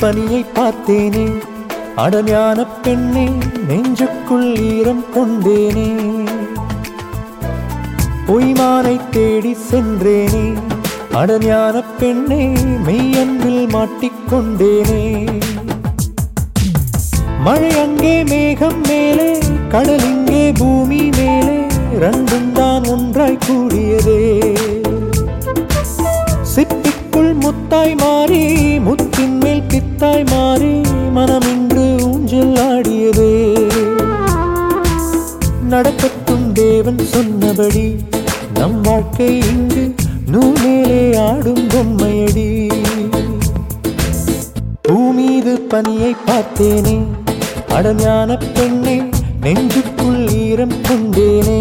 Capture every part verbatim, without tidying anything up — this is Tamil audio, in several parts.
பனியை பார்த்தேனே, அடஞான பெண்ணே நெஞ்சுக்குள் ஈரம் கொண்டேனே. பொய்மானை தேடி சென்றேனே, அடஞான பெண்ணே மெய்யன்பில் மாட்டிக்கொண்டேனே. மழை அங்கே மேகம் மேலே, கடல் இங்கே பூமி மேலே, ரெண்டும் தான் ஒன்றாய் கூடியதே. சிப்பிக்குள் முத்தாய் மாறி, முத்தின் மேல் பித்தாய் மாறி, மனம் இன்று ஊஞ்சல் ஆடியதே. நடக்கட்டும் தேவன் சொன்னபடி, நம் வாழ்க்கை இங்கு நூல் மேலே ஆடும் பொம்மையடி. பூமீது பனியை பார்த்தேனே, அடஞான பெண்ணே நெஞ்சுக்குள் ஈரம் கொண்டேனே.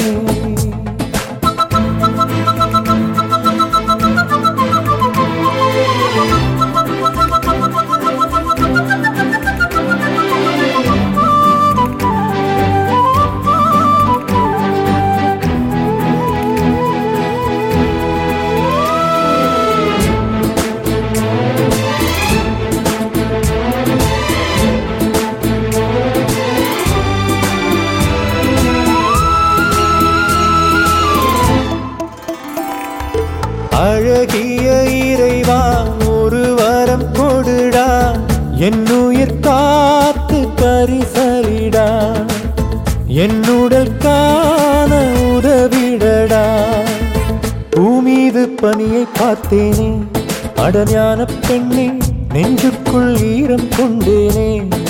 அழகிய இறைவா ஒரு வரம் கொடுடா, என்னுயிர் காத்து பரிசலிடா, என்னுடல் காண உதவிடடா. பூமீது பனியை பார்த்தேனே, அடஞான பெண்ணே நெஞ்சுக்குள் ஈரம் கொண்டேனே.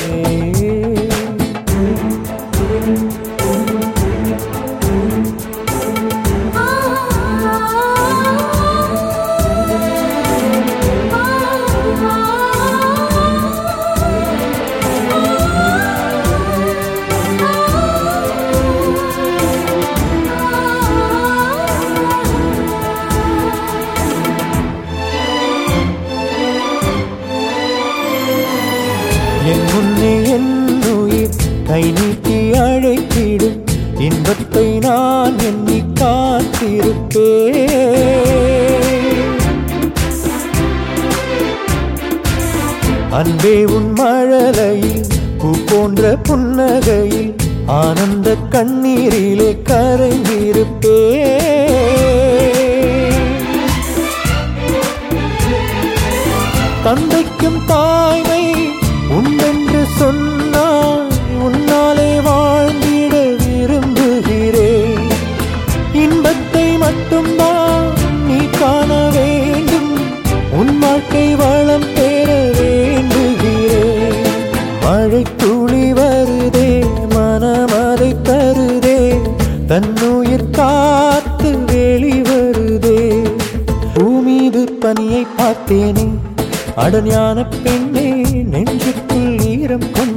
என் முன்னே என் உயிர் கை நீட்டி அழைத்திடும், இன்பத்தை நான் எண்ணி காத்திருப்பேன். அன்பே உன் மழலையில் பூ போன்ற புன்னகையில், ஆனந்த கண்ணீரிலே கரைந்திருப்பேன். தந்தைக்கும் தாய்மை உண்டென்று சொன்னால், உன்னாலே வாழ்ந்திட விரும்புகிறேன். இன்பத்தை மட்டும்தான் நீ காண வேண்டும், உன் வாழ்க்கை வளம் பெற வேண்டுகிறேன். மழை துளி வருதே, மனமதை தருதே, தன்னுயிர் காத்து வெளிவருதே. பூமீது பனியை பார்த்தேனே, அடஞான பெண்ணே நெஞ்சுக்குள் ஈரம் கொண்டேனே.